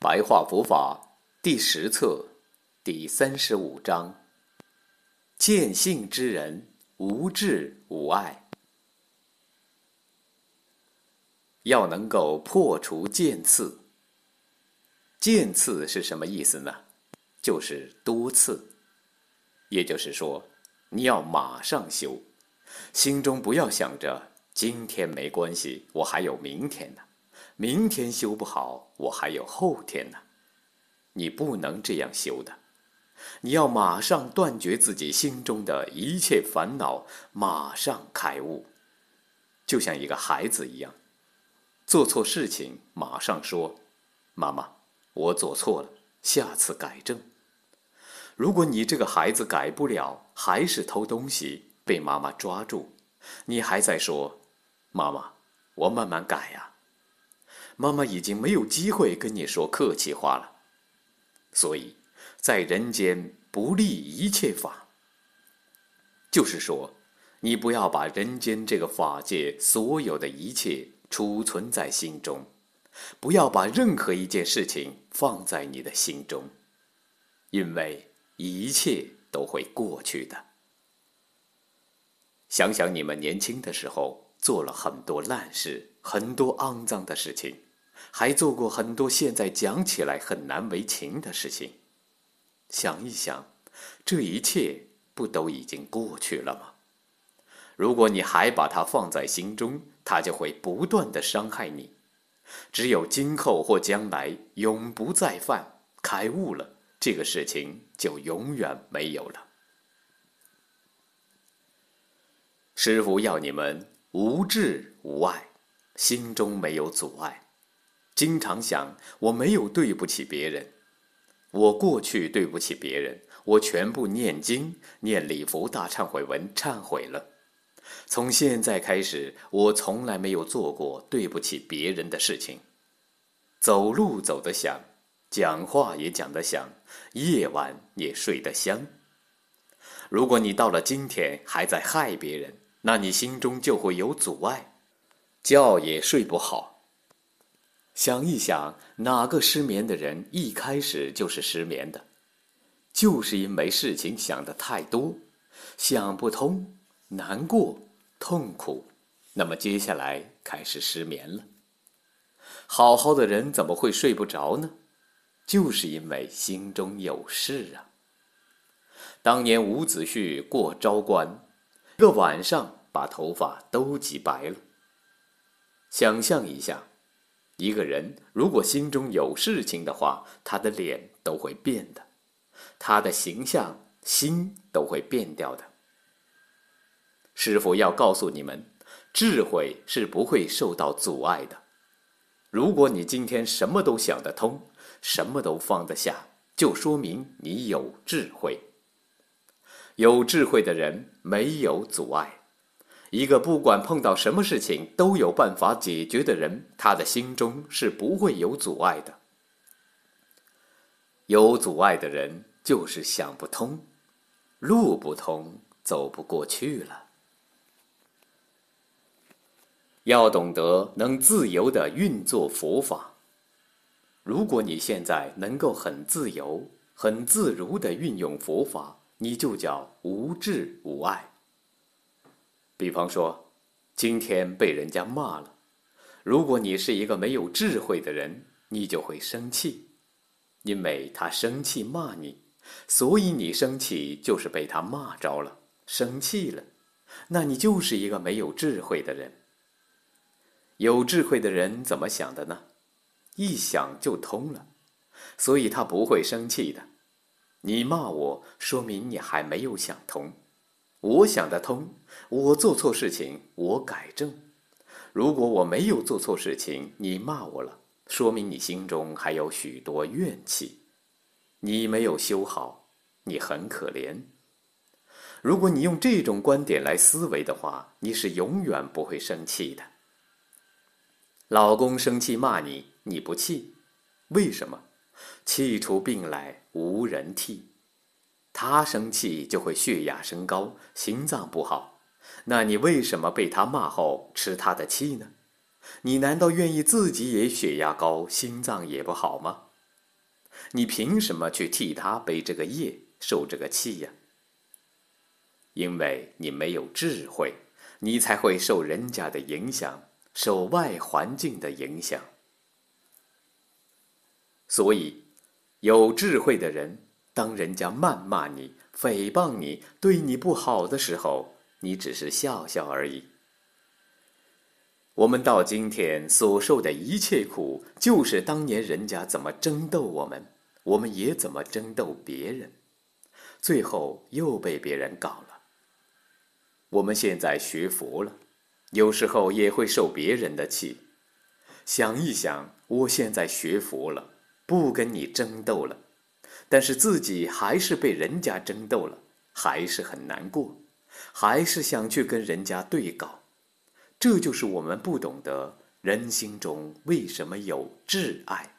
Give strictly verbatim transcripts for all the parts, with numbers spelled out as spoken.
白话佛法第十册第三十五章：见性之人，无智无爱。要能够破除见刺。见刺是什么意思呢？就是多次。也就是说，你要马上修，心中不要想着今天没关系，我还有明天呢，明天修不好，我还有后天呢。你不能这样修的，你要马上断绝自己心中的一切烦恼，马上开悟。就像一个孩子一样，做错事情马上说：妈妈，我做错了，下次改正。如果你这个孩子改不了，还是偷东西被妈妈抓住，你还在说：妈妈，我慢慢改呀。妈妈已经没有机会跟你说客气话了。所以在人间不立一切法，就是说，你不要把人间这个法界所有的一切储存在心中，不要把任何一件事情放在你的心中，因为一切都会过去的。想想你们年轻的时候做了很多烂事，很多肮脏的事情，还做过很多现在讲起来很难为情的事情。想一想，这一切不都已经过去了吗？如果你还把它放在心中，它就会不断地伤害你。只有今后或将来永不再犯，开悟了，这个事情就永远没有了。师父要你们无智无爱，心中没有阻碍。经常想，我没有对不起别人，我过去对不起别人，我全部念经念礼佛大忏悔文忏悔了。从现在开始，我从来没有做过对不起别人的事情。走路走得响，讲话也讲得响，夜晚也睡得香。如果你到了今天还在害别人，那你心中就会有阻碍，觉也睡不好。想一想，哪个失眠的人一开始就是失眠的？就是因为事情想得太多，想不通，难过，痛苦，那么接下来开始失眠了。好好的人怎么会睡不着呢？就是因为心中有事啊。当年伍子胥过昭关，一个晚上把头发都挤白了。想象一下，一个人如果心中有事情的话，他的脸都会变的，他的形象、心都会变掉的。师父要告诉你们，智慧是不会受到阻碍的。如果你今天什么都想得通，什么都放得下，就说明你有智慧。有智慧的人没有阻碍。一个不管碰到什么事情都有办法解决的人，他的心中是不会有阻碍的。有阻碍的人就是想不通，路不通，走不过去了。要懂得能自由地运作佛法。如果你现在能够很自由、很自如地运用佛法，你就叫无智无爱。比方说，今天被人家骂了，如果你是一个没有智慧的人，你就会生气，因为他生气骂你，所以你生气就是被他骂着了，生气了，那你就是一个没有智慧的人。有智慧的人怎么想的呢？一想就通了，所以他不会生气的。你骂我，说明你还没有想通。我想得通，我做错事情，我改正。如果我没有做错事情，你骂我了，说明你心中还有许多怨气，你没有修好，你很可怜。如果你用这种观点来思维的话，你是永远不会生气的。老公生气骂你，你不气，为什么？气出病来无人替。他生气就会血压升高，心脏不好，那你为什么被他骂后吃他的气呢？你难道愿意自己也血压高，心脏也不好吗？ 你凭什么去替他背这个业，受这个气呀？因为你没有智慧，你才会受人家的影响，受外环境的影响。所以，有智慧的人，当人家谩骂你、诽谤你、对你不好的时候，你只是笑笑而已。我们到今天所受的一切苦，就是当年人家怎么争斗我们，我们也怎么争斗别人，最后又被别人搞了。我们现在学佛了，有时候也会受别人的气。想一想，我现在学佛了，不跟你争斗了，但是自己还是被人家争斗了，还是很难过，还是想去跟人家对搞。这就是我们不懂得人心中为什么有挚爱。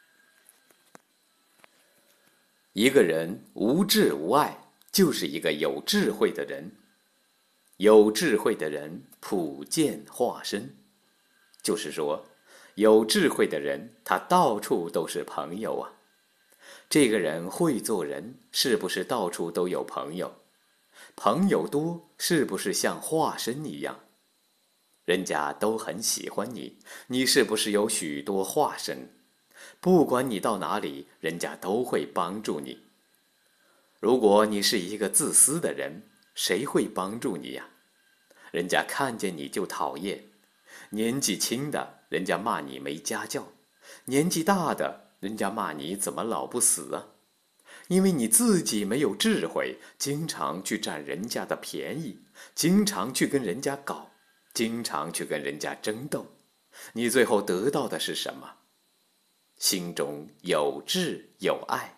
一个人无挚无爱，就是一个有智慧的人。有智慧的人普见化身，就是说，有智慧的人他到处都是朋友啊。这个人会做人，是不是到处都有朋友？朋友多，是不是像化身一样？人家都很喜欢你，你是不是有许多化身？不管你到哪里，人家都会帮助你。如果你是一个自私的人，谁会帮助你呀？人家看见你就讨厌。年纪轻的，人家骂你没家教；年纪大的，人家骂你怎么老不死啊？因为你自己没有智慧，经常去占人家的便宜，经常去跟人家搞，经常去跟人家争斗，你最后得到的是什么？心中有智有爱。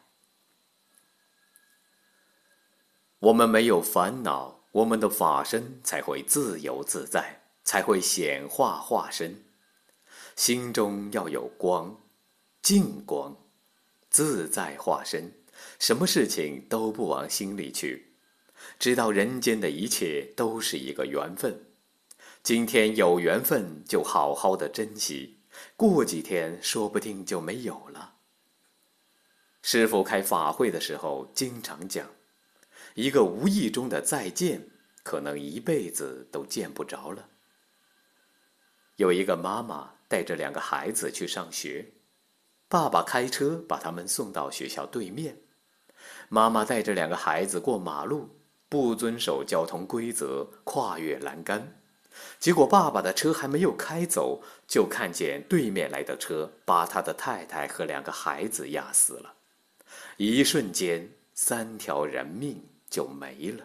我们没有烦恼，我们的法身才会自由自在，才会显化化身。心中要有光，净光，自在化身，什么事情都不往心里去，知道人间的一切都是一个缘分。今天有缘分就好好的珍惜，过几天说不定就没有了。师父开法会的时候经常讲，一个无意中的再见，可能一辈子都见不着了。有一个妈妈带着两个孩子去上学，爸爸开车把他们送到学校对面。妈妈带着两个孩子过马路，不遵守交通规则，跨越栏杆。结果爸爸的车还没有开走，就看见对面来的车把他的太太和两个孩子压死了。一瞬间，三条人命就没了。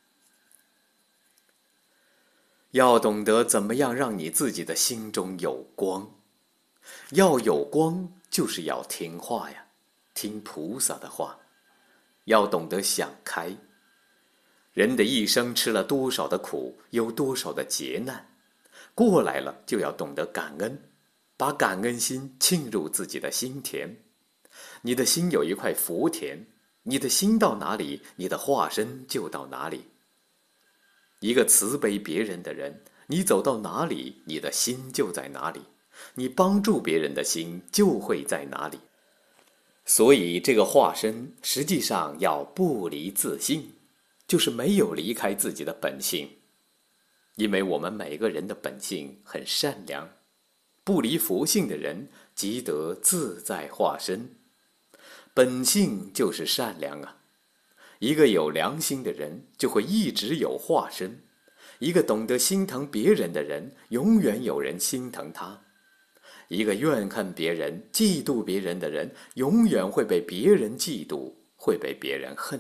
要懂得怎么样让你自己的心中有光。要有光，就是要听话呀，听菩萨的话。要懂得想开。人的一生吃了多少的苦，有多少的劫难，过来了就要懂得感恩，把感恩心沁入自己的心田。你的心有一块福田，你的心到哪里，你的化身就到哪里。一个慈悲别人的人，你走到哪里，你的心就在哪里，你帮助别人的心就会在哪里。所以这个化身实际上要不离自性，就是没有离开自己的本性。因为我们每个人的本性很善良，不离佛性的人即得自在化身。本性就是善良啊。一个有良心的人就会一直有化身，一个懂得心疼别人的人永远有人心疼他，一个怨恨别人嫉妒别人的人永远会被别人嫉妒，会被别人恨。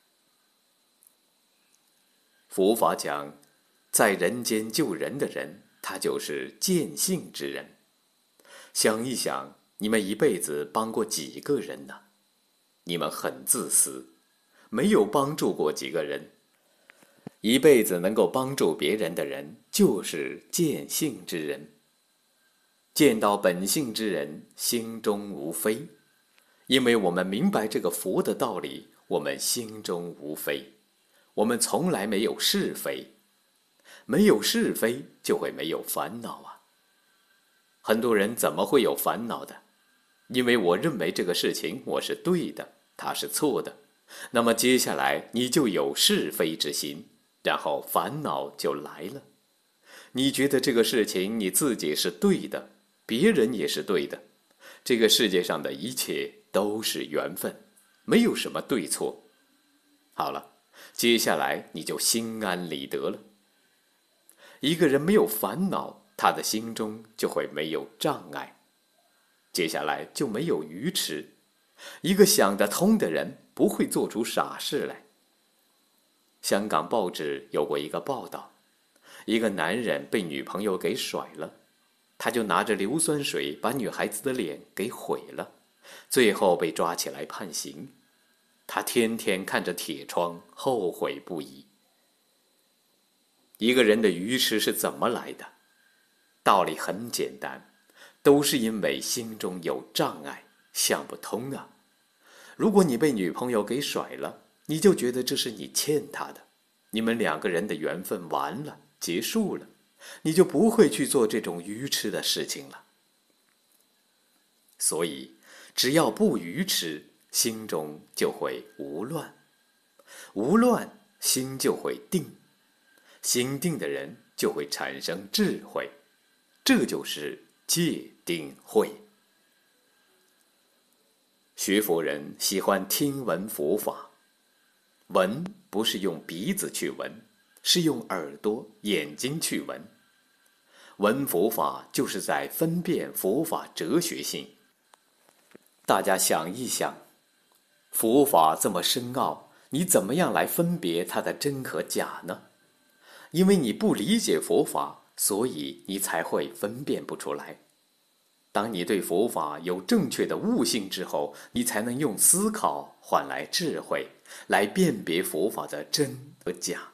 佛法讲，在人间救人的人，他就是见性之人。想一想，你们一辈子帮过几个人呢？你们很自私，没有帮助过几个人。一辈子能够帮助别人的人，就是见性之人。见到本性之人，心中无非。因为我们明白这个佛的道理，我们心中无非。我们从来没有是非，没有是非就会没有烦恼啊。很多人怎么会有烦恼的？ 因为我认为这个事情我是对的，它是错的。那么接下来你就有是非之心，然后烦恼就来了。你觉得这个事情你自己是对的，别人也是对的。这个世界上的一切都是缘分，没有什么对错。好了，接下来你就心安理得了。一个人没有烦恼，他的心中就会没有障碍，接下来就没有愚痴。一个想得通的人不会做出傻事来。香港报纸有过一个报道，一个男人被女朋友给甩了，他就拿着硫酸水把女孩子的脸给毁了，最后被抓起来判刑。他天天看着铁窗，后悔不已。一个人的愚痴是怎么来的？道理很简单，都是因为心中有障碍，想不通啊。如果你被女朋友给甩了，你就觉得这是你欠她的，你们两个人的缘分完了，结束了，你就不会去做这种愚痴的事情了。所以，只要不愚痴，心中就会无乱，无乱，心就会定，心定的人就会产生智慧，这就是戒定慧。学佛人喜欢听闻佛法，闻不是用鼻子去闻，是用耳朵、眼睛去闻。闻佛法就是在分辨佛法哲学性。大家想一想，佛法这么深奥，你怎么样来分别它的真和假呢？因为你不理解佛法，所以你才会分辨不出来。当你对佛法有正确的悟性之后，你才能用思考换来智慧，来辨别佛法的真和假。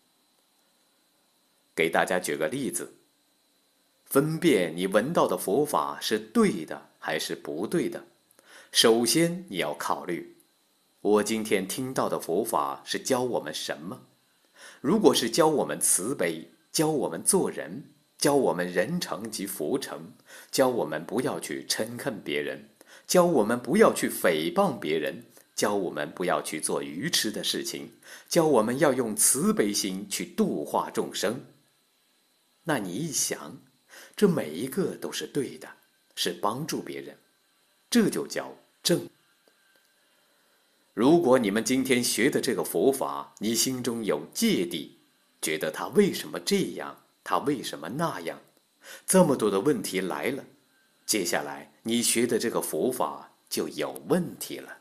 给大家举个例子，分辨你闻到的佛法是对的还是不对的，首先你要考虑，我今天听到的佛法是教我们什么？如果是教我们慈悲，教我们做人，教我们人成即佛成，教我们不要去嗔恨别人，教我们不要去诽谤别人，教我们不要去做愚痴的事情，教我们要用慈悲心去度化众生。那你一想，这每一个都是对的，是帮助别人，这就叫正。如果你们今天学的这个佛法，你心中有芥蒂，觉得他为什么这样，他为什么那样，这么多的问题来了，接下来你学的这个佛法就有问题了。